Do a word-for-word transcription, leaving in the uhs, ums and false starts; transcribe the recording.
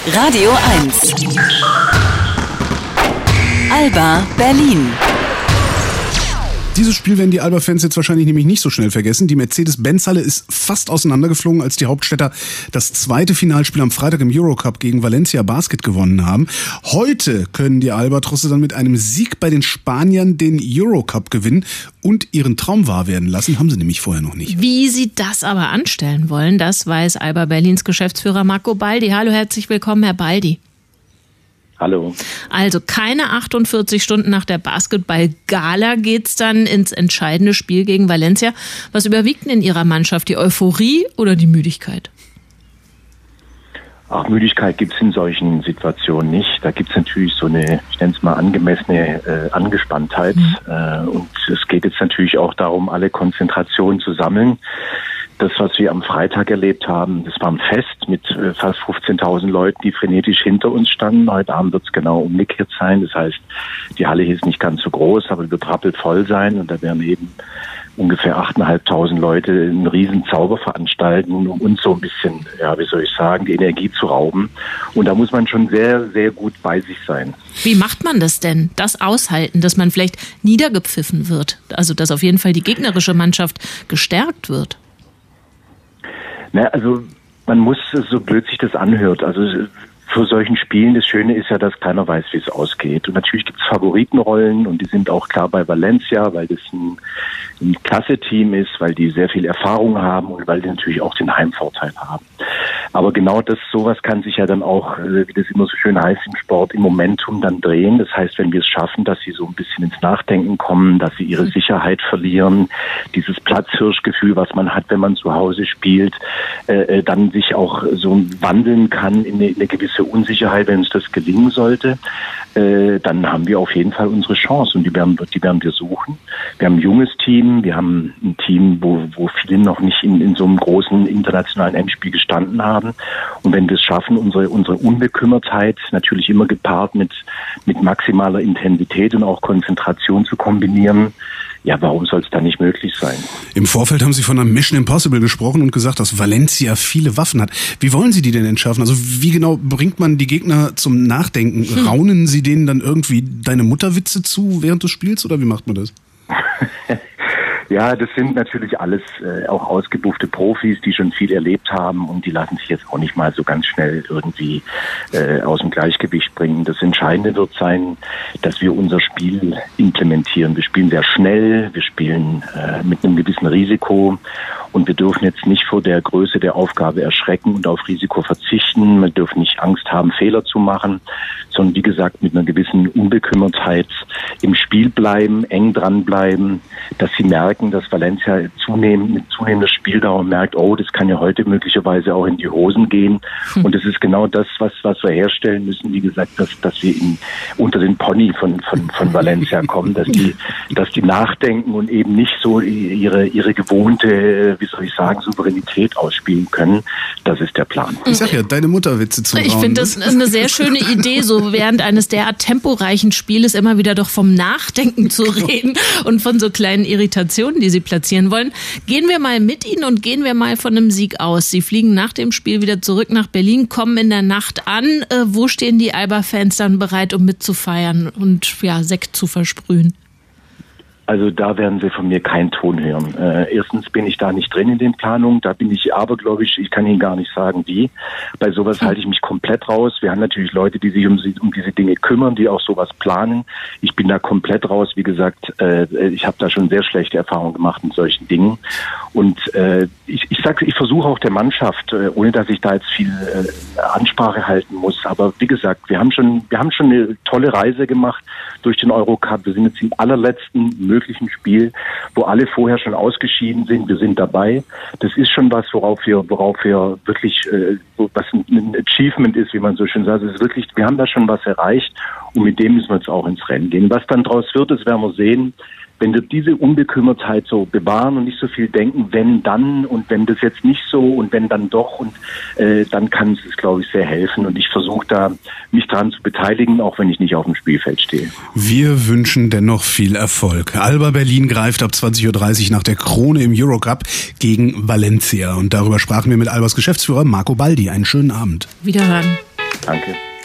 Radio eins. Alba Berlin. Dieses Spiel werden die Alba-Fans jetzt wahrscheinlich nämlich nicht so schnell vergessen. Die Mercedes-Benz-Halle ist fast auseinandergeflogen, als die Hauptstädter das zweite Finalspiel am Freitag im Eurocup gegen Valencia Basket gewonnen haben. Heute können die Albatrosse dann mit einem Sieg bei den Spaniern den Eurocup gewinnen und ihren Traum wahr werden lassen. Haben sie nämlich vorher noch nicht. Wie sie das aber anstellen wollen, das weiß Alba Berlins Geschäftsführer Marco Baldi. Hallo, herzlich willkommen, Herr Baldi. Hallo. Also keine achtundvierzig Stunden nach der Basketball-Gala geht's dann ins entscheidende Spiel gegen Valencia. Was überwiegt denn in Ihrer Mannschaft, die Euphorie oder die Müdigkeit? Ach, Müdigkeit gibt's in solchen Situationen nicht. Da gibt's natürlich so eine, ich nenne es mal, angemessene äh, Angespanntheit. Mhm. Äh, und es geht jetzt natürlich auch darum, alle Konzentrationen zu sammeln. Das, was wir am Freitag erlebt haben, das war ein Fest mit äh, fast fünfzehntausend Leuten, die frenetisch hinter uns standen. Heute Abend wird es genau umgekehrt sein. Das heißt, die Halle hier ist nicht ganz so groß, aber wird rappelt voll sein. Und da werden eben ungefähr achttausendfünfhundert Leute einen riesen Zauber veranstalten, um uns so ein bisschen, ja, wie soll ich sagen, die Energie zu rauben. Und da muss man schon sehr, sehr gut bei sich sein. Wie macht man das denn? Das aushalten, dass man vielleicht niedergepfiffen wird? Also, dass auf jeden Fall die gegnerische Mannschaft gestärkt wird? Na, also man muss, so blöd sich das anhört, also für solchen Spielen, das Schöne ist ja, dass keiner weiß, wie es ausgeht. Und natürlich gibt es Favoritenrollen und die sind auch klar bei Valencia, weil das ein, ein Klasse-Team ist, weil die sehr viel Erfahrung haben und weil die natürlich auch den Heimvorteil haben. Aber genau das, sowas kann sich ja dann auch, wie das immer so schön heißt im Sport, im Momentum dann drehen. Das heißt, wenn wir es schaffen, dass sie so ein bisschen ins Nachdenken kommen, dass sie ihre Sicherheit verlieren, dieses Platzhirschgefühl, was man hat, wenn man zu Hause spielt, äh, dann sich auch so wandeln kann in eine, in eine gewisse Unsicherheit, wenn uns das gelingen sollte, äh, dann haben wir auf jeden Fall unsere Chance und die werden, die werden wir suchen. Wir haben ein junges Team, wir haben ein Team, wo, wo viele noch nicht in, in so einem großen internationalen Endspiel gestanden haben. Und wenn wir es schaffen, unsere, unsere Unbekümmertheit natürlich immer gepaart mit, mit maximaler Intensität und auch Konzentration zu kombinieren, ja, warum soll es da nicht möglich sein? Im Vorfeld haben Sie von einer Mission Impossible gesprochen und gesagt, dass Valencia viele Waffen hat. Wie wollen Sie die denn entschärfen? Also wie genau bringt man die Gegner zum Nachdenken? Hm. Raunen Sie denen dann irgendwie deine Mutterwitze zu während des Spiels oder wie macht man das? Ja, das sind natürlich alles äh, auch ausgebuffte Profis, die schon viel erlebt haben und die lassen sich jetzt auch nicht mal so ganz schnell irgendwie äh, aus dem Gleichgewicht bringen. Das Entscheidende wird sein, dass wir unser Spiel implementieren. Wir spielen sehr schnell, wir spielen äh, mit einem gewissen Risiko und wir dürfen jetzt nicht vor der Größe der Aufgabe erschrecken und auf Risiko verzichten. Wir dürfen nicht Angst haben, Fehler zu machen, sondern wie gesagt mit einer gewissen Unbekümmertheit im Spiel bleiben, eng dran bleiben, dass sie merken, dass Valencia zunehmend mit zunehmender Spieldauer merkt, oh, das kann ja heute möglicherweise auch in die Hosen gehen. Hm. Und das ist genau das, was was wir herstellen müssen. Wie gesagt, dass dass wir in, unter den Pony von von von Valencia kommen, dass die dass die nachdenken und eben nicht so ihre ihre gewohnte, wie soll ich sagen, Souveränität ausspielen können. Das ist der Plan. Ich sag ja, deine Mutterwitze zu Ich finde das eine sehr schöne Idee, so während eines derart temporeichen Spieles immer wieder doch vom Nachdenken zu reden und von so kleinen Irritationen, die Sie platzieren wollen. Gehen wir mal mit Ihnen und gehen wir mal von einem Sieg aus. Sie fliegen nach dem Spiel wieder zurück nach Berlin, kommen in der Nacht an. Äh, wo stehen die Alba-Fans dann bereit, um mitzufeiern und ja, Sekt zu versprühen? Also da werden Sie von mir keinen Ton hören. Äh, erstens bin ich da nicht drin in den Planungen, da bin ich abergläubisch, ich kann Ihnen gar nicht sagen, wie. Bei sowas halte ich mich komplett raus. Wir haben natürlich Leute, die sich um, um diese Dinge kümmern, die auch sowas planen. Ich bin da komplett raus. Wie gesagt, äh, ich habe da schon sehr schlechte Erfahrungen gemacht in solchen Dingen. Und äh, ich, ich sage, ich versuche auch der Mannschaft, äh, ohne dass ich da jetzt viel äh, Ansprache halten muss. Aber wie gesagt, wir haben schon, wir haben schon eine tolle Reise gemacht durch den Eurocup. Wir sind jetzt im allerletzten möglichen Spiel, wo alle vorher schon ausgeschieden sind. Wir sind dabei. Das ist schon was, worauf wir, worauf wir wirklich, äh, was ein Achievement ist, wie man so schön sagt. Es ist wirklich, wir haben da schon was erreicht und mit dem müssen wir jetzt auch ins Rennen gehen. Was dann draus wird, das werden wir sehen. Wenn wir diese Unbekümmertheit so bewahren und nicht so viel denken, wenn dann und wenn das jetzt nicht so und wenn dann doch und äh, dann kann es, glaube ich, sehr helfen und ich versuche da, mich daran zu beteiligen, auch wenn ich nicht auf dem Spielfeld stehe. Wir wünschen dennoch viel Erfolg. Alba Berlin greift ab zwanzig Uhr dreißig nach der Krone im Eurocup gegen Valencia und darüber sprachen wir mit Albas Geschäftsführer Marco Baldi. Einen schönen Abend. Wiederhören. Danke.